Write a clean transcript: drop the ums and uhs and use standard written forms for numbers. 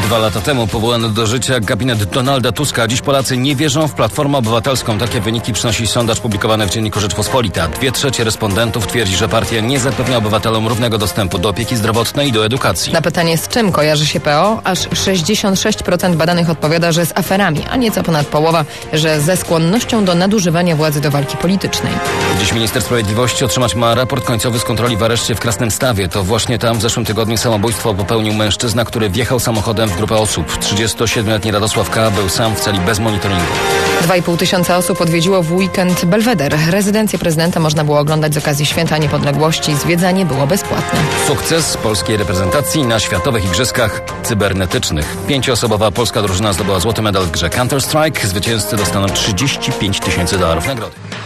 2 lata temu powołano do życia gabinet Donalda Tuska. Dziś Polacy nie wierzą w Platformę Obywatelską. Takie wyniki przynosi sondaż publikowany w Dzienniku Rzeczpospolita. 2/3 respondentów twierdzi, że partia nie zapewnia obywatelom równego dostępu do opieki zdrowotnej i do edukacji. Na pytanie, z czym kojarzy się PO, aż 66% badanych odpowiada, że z aferami, a nieco ponad połowa, że ze skłonnością do nadużywania władzy do walki politycznej. Dziś minister sprawiedliwości otrzymać ma raport końcowy z kontroli w areszcie w Krasnymstawie. To właśnie tam w zeszłym tygodniu samobójstwo popełnił mężczyzna, który wjechał samochodem w grupę osób. 37-letni Radosław K. był sam w celi bez monitoringu. 2,5 tysiąca osób odwiedziło w weekend Belweder. Rezydencję prezydenta można było oglądać z okazji Święta Niepodległości. Zwiedzanie było bezpłatne. Sukces polskiej reprezentacji na Światowych Igrzyskach Cybernetycznych. 5-osobowa polska drużyna zdobyła złoty medal w grze Counter-Strike. Zwycięzcy dostaną $35 000 nagrody.